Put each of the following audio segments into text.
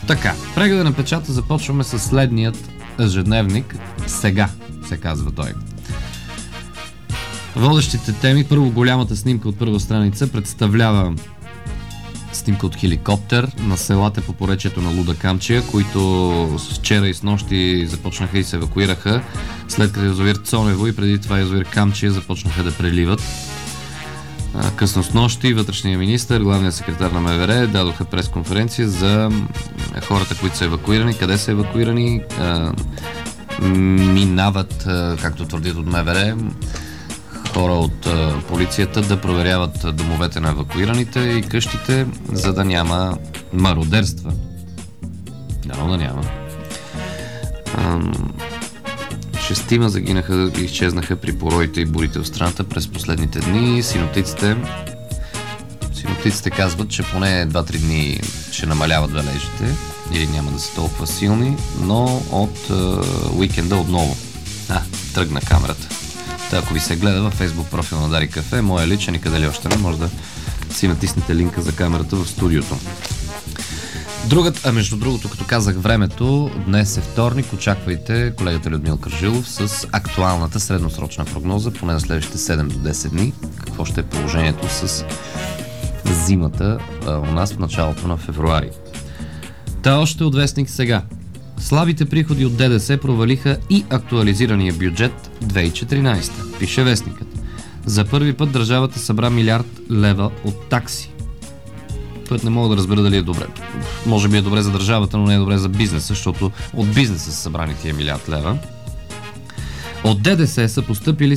Така, прегледа на печата започваме с следният ежедневник. Сега се казва той. Водещите теми. Първо, голямата снимка от първа страница представлява снимка от хеликоптер на селата по поречието на Луда Камчия, които вчера и с нощи започнаха и се евакуираха, след като язовир Цонево и преди това язовир Камчия започнаха да преливат. Късно с нощи вътрешния министър, главният секретар на МВР дадоха пресконференция за хората, които са евакуирани, къде са евакуирани, минават, както твърдят от МВР, хора от полицията да проверяват домовете на евакуираните и къщите, за да няма мародерства. Да няма. 6 загинаха и изчезнаха при пороите и бурите в страната през последните дни. Синоптиците казват, че поне 2-3 дни ще намаляват валежите или няма да са толкова силни, но от уикенда отново. Тръгна камерата. Ако ви се гледа във Facebook профил на Дарик Кафе, моя личен и къде ли още не, може да си натиснете линка за камерата в студиото. Между другото, като казах времето, днес е вторник, очаквайте колегата Людмил Кържилов с актуалната средносрочна прогноза, поне за следващите 7 до 10 дни, какво ще е положението с зимата у нас в началото на февруари. Още от вестник сега. Слабите приходи от ДДС провалиха и актуализирания бюджет 2014. Пише вестникът. За първи път държавата събра милиард лева от такси. Което не мога да разбера дали е добре. Може би е добре за държавата, но не е добре за бизнеса, защото от бизнеса са събрани тия милиард лева. От ДДС са постъпили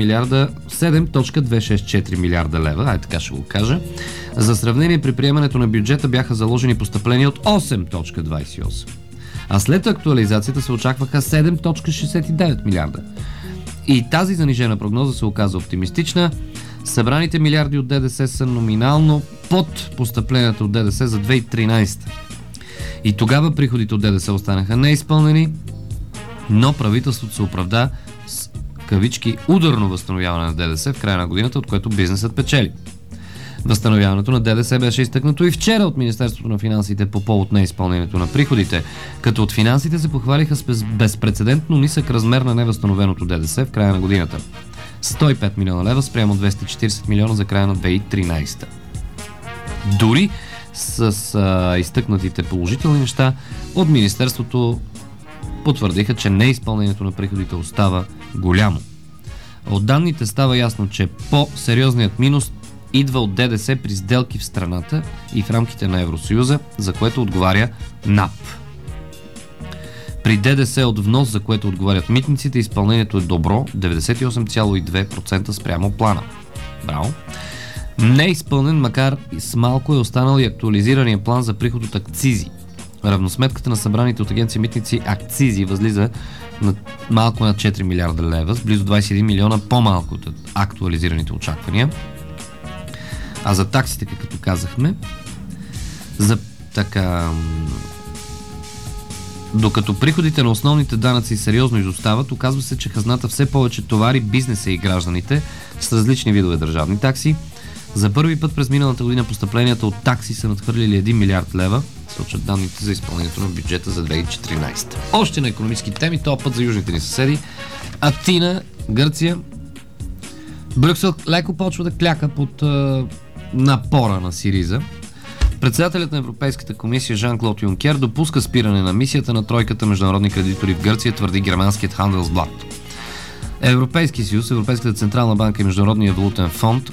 7,264 милиарда лева, така ще го кажа. За сравнение, при приемането на бюджета бяха заложени постъпления от 8,28. А след актуализацията се очакваха 7,69 милиарда. И тази занижена прогноза се оказа оптимистична. Събраните милиарди от ДДС са номинално под постъпленията от ДДС за 2013. И тогава приходите от ДДС останаха неизпълнени, но правителството се оправда с кавички ударно възстановяване на ДДС в края на годината, от което бизнесът печели. Възстановяването на ДДС беше изтъкнато и вчера от Министерството на финансите по повод на изпълнението на приходите, като от финансите се похвалиха с безпрецедентно нисък размер на невъзстановеното ДДС в края на годината. 105 милиона лева спрямо 240 милиона за края на 2013. Дори с изтъкнатите положителни неща от Министерството потвърдиха, че неизпълнението на приходите остава голямо. От данните става ясно, че по-сериозният минус идва от ДДС при сделки в страната и в рамките на Евросъюза, за което отговаря НАП. При ДДС от внос, за което отговарят митниците, изпълнението е добро, 98,2% спрямо плана. Браво! Не е изпълнен, макар и с малко, е останал и актуализирания план за приход от акцизи. Равносметката на събраните от агенция митници акцизи възлиза на малко над 4 милиарда лева, с близо 21 милиона по-малко от актуализираните очаквания. А за таксите, като казахме, докато приходите на основните данъци сериозно изостават, оказва се, че хазната все повече товари бизнеса и гражданите с различни видове държавни такси. За първи път през миналата година постъпленията от такси са надхвърлили 1 милиард лева, сочат данните за изпълнението на бюджета за 2014. Още на икономически теми, този път за южните ни съседи. Атина, Гърция. Брюксел леко почва да кляка под напора на Сириза. Председателят на Европейската комисия Жан-Клод Юнкер допуска спиране на мисията на тройката международни кредитори в Гърция, твърди германският Handelsblatt. Европейски съюз, Европейската централна банка и Международния валутен фонд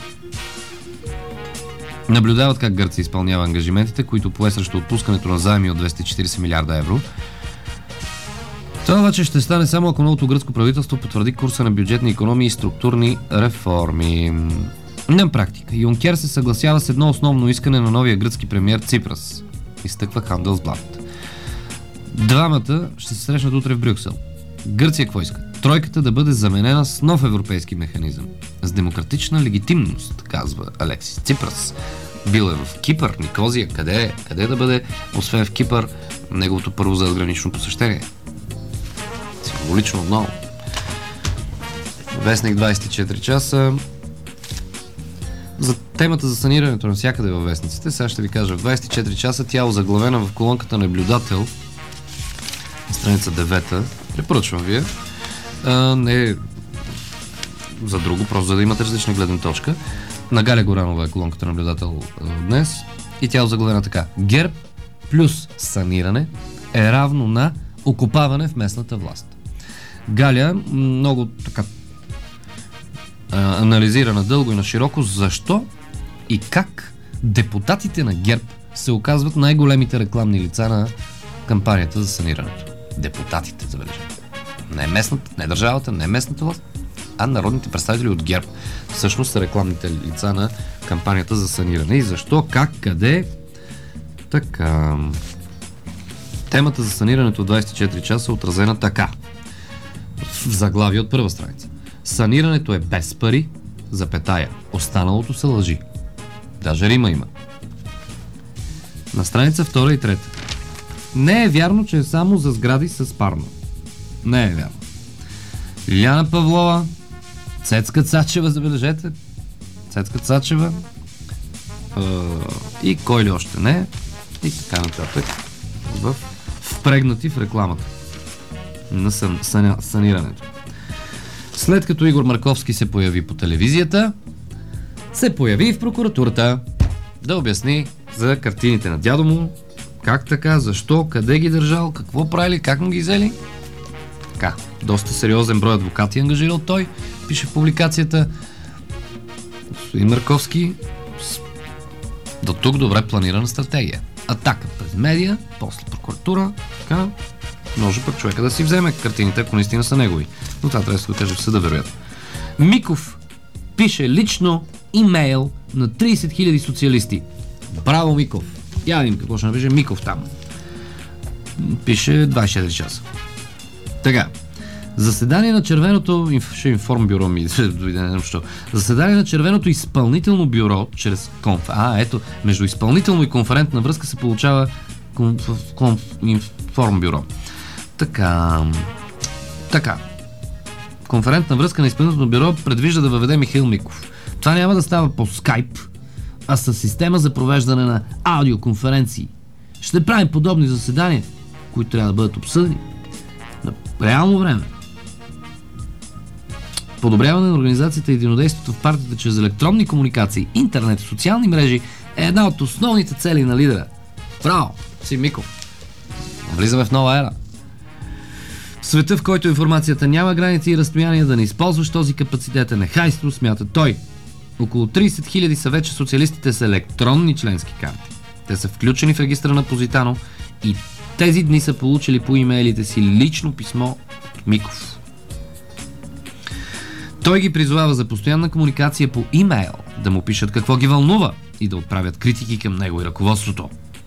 наблюдават как Гърция изпълнява ангажиментите, които пое срещу отпускането на заеми от 240 милиарда евро. Това обаче ще стане само ако новото гръцко правителство потвърди курса на бюджетни икономии и структурни реформи. На практика, Юнкер се съгласява с едно основно искане на новия гръцки премиер Ципрас, изтъква Handelsblatt. Двамата ще се срещнат утре в Брюксел. Гърция какво иска? Тройката да бъде заменена с нов европейски механизъм, с демократична легитимност, казва Алексис Ципрас. Бил е в Кипър, Никозия, къде да бъде, освен в Кипър, неговото първо задгранично посещение. Символично отново. Вестник 24 часа. За темата за санирането навсякъде във вестниците, сега ще ви кажа, в 24 часа тя е заглавена в колонката наблюдател, страница 9, препоръчвам вие, не за друго, просто за да имате различна гледна точка. На Галя Горанова е колонката наблюдател днес и тя е заглавена така: ГЕРБ плюс саниране е равно на окупаване в местната власт. Галя много така анализира надълго и на широко защо и как депутатите на ГЕРБ се оказват най-големите рекламни лица на кампанията за санирането. Депутатите, забележете. Не местната, не държавата, не местната власт, а народните представители от ГЕРБ всъщност са рекламните лица на кампанията за саниране. И защо, как, къде? Така. Темата за санирането в 24 часа е отразена така. В заглавие от първа страница. Санирането е без пари, запетая. Останалото са лъжи. Даже рима има. На страница 2 и 3. Не е вярно, че е само за сгради с парно. Не е вярно. Лиляна Павлова, Цецка Цачева, забележете. Цецка Цачева и кой ли още не. И така нататък. Впрегнати в рекламата на санирането. След като Игор Марковски се появи по телевизията, се появи и в прокуратурата да обясни за картините на дядо му, как така, защо, къде ги държал, какво правили, как му ги взели. Така, доста сериозен брой адвокати ангажирал той, пише в публикацията. Господин Марковски до тук добре планирана стратегия. Атака през медия, после прокуратура, така, може пък човека да си вземе картините, ако наистина са негови. Но това трябва да се го каже в съда, вероятно. Миков пише лично имейл на 30 000 социалисти. Браво, Миков! Я видим какво ще напише Миков там. Пише 24 часа. Така. Заседание на Червеното информбюро Заседание на Червеното изпълнително бюро чрез ето, между изпълнително и конферентна връзка се получава информбюро. Така. Конферентна връзка на изпълнително бюро предвижда да въведе Михаил Миков. Това няма да става по скайп, а с система за провеждане на аудиоконференции. Ще правим подобни заседания, които трябва да бъдат обсъдени на реално време. Подобряване на организацията и единодействието в партията чрез електронни комуникации, интернет и социални мрежи е една от основните цели на лидера. Браво! Си Миков. Влизаме в нова ера. В света, в който информацията няма граници и разстояния, да не използваш този капацитет е нехайство, смята той. Около 30 000 са вече социалистите с електронни членски карти. Те са включени в регистъра на Позитано и тези дни са получили по имейлите си лично писмо от Миков. Той ги призовава за постоянна комуникация по имейл, да му пишат какво ги вълнува и да отправят критики към него и ръководството.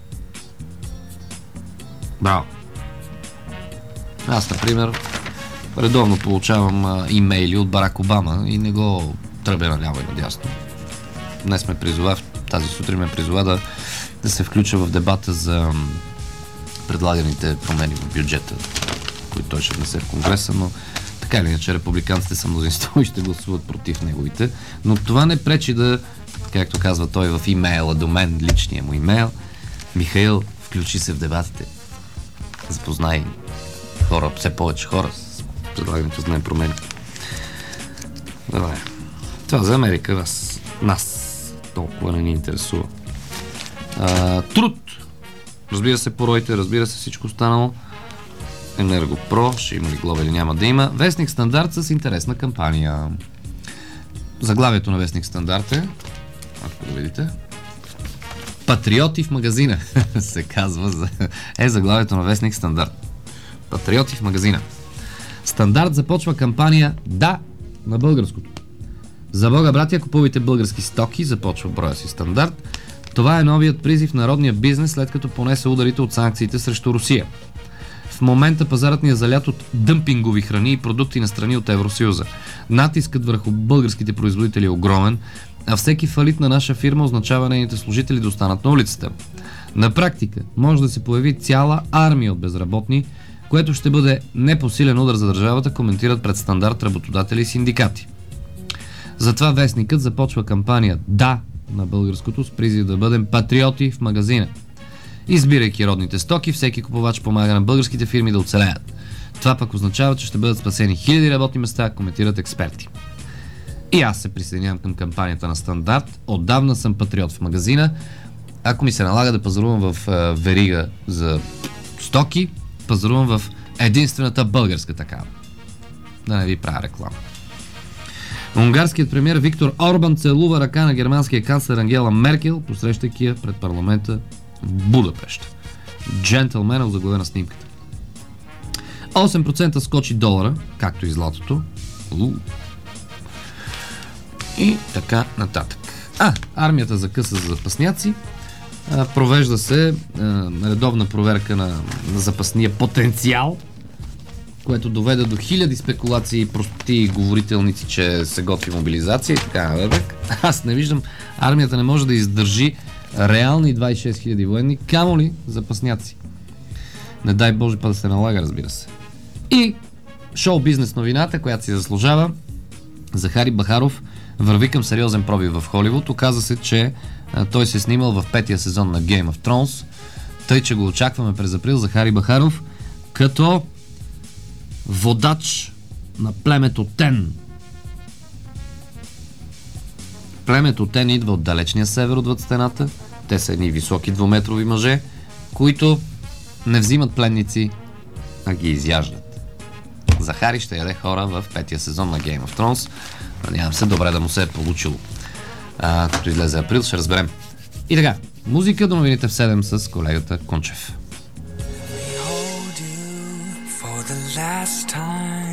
Браво! Аз, например, редовно получавам имейли от Барак Обама и не го тръбя наляво и надясно. Днес тази сутрин ме призова да се включа в дебата за предлаганите промени в бюджета, които той ще внесе в Конгреса, но така или иначе републиканците са мнозинство и ще гласуват против неговите. Но това не пречи да, както казва той в имейла до мен, личния му имейл: Михаил, включи се в дебатите. Запознай хора, все повече хора с предлагането за промени. Добре. Това за Америка нас толкова не ни интересува. Труд. Разбира се, пороите, разбира се всичко останало. Енергопро, ще има ли глоба или няма да има. Вестник Стандарт с интересна кампания. Заглавието на Вестник Стандарт е, ако да видите, Патриоти в магазина се казва. Заглавието на Вестник Стандарт. Патриоти в магазина. Стандарт започва кампания "Да" на българското. За Бога, братя, купувайте български стоки, започва броя си Стандарт. Това е новият призив на народния бизнес, след като понесе ударите от санкциите срещу Русия. В момента пазарът ни е залят от дъмпингови храни и продукти на страни от Евросъюза. Натискът върху българските производители е огромен, а всеки фалит на наша фирма означава нейните служители да останат на улицата. На практика може да се появи цяла армия от безработни, което ще бъде непосилен удар за държавата, коментират пред Стандарт работодатели и синдикати. Затова вестникът започва кампания "Да" на българското с призив да бъдем патриоти в магазина. Избирайки родните стоки, всеки купувач помага на българските фирми да оцелеят. Това пък означава, че ще бъдат спасени хиляди работни места, коментират експерти. И аз се присъединявам към кампанията на Стандарт. Отдавна съм патриот в магазина. Ако ми се налага да пазарувам в верига за стоки, пазарувам в единствената българска такава. Да не ви правя реклама. Унгарският премиер Виктор Орбан целува ръка на германския канцлер Ангела Меркел, посрещайки я пред парламента в Будапеща. Джентълмен озаглавена снимката. 8% скочи долара, както и златото. И така нататък. Армията закъса за запасняци. Провежда се редовна проверка на запасния потенциал, което доведе до хиляди спекулации и прости говорителници, че се готви мобилизация и така нататък. Аз не виждам, армията не може да издържи реални 26 000 военни, камо ли запасняци. Не дай Боже па да се налага, разбира се. И шоу-бизнес новината, която си заслужава. Захари Бахаров върви към сериозен пробив в Холивуд. Оказа се, че той се е снимал в 5-я сезон на Game of Thrones. Тъй, че го очакваме през април Захари Бахаров като водач на племето Тен. Племето Тен идва от далечния север отвъд стената. Те са едни високи двуметрови мъже, които не взимат пленници, а ги изяждат. Захари ще яде хора в 5-я сезон на Game of Thrones. Надявам се добре да му се е получило. Като излезе април, ще разберем. И така, музика до новините в 7 с колегата Кончев.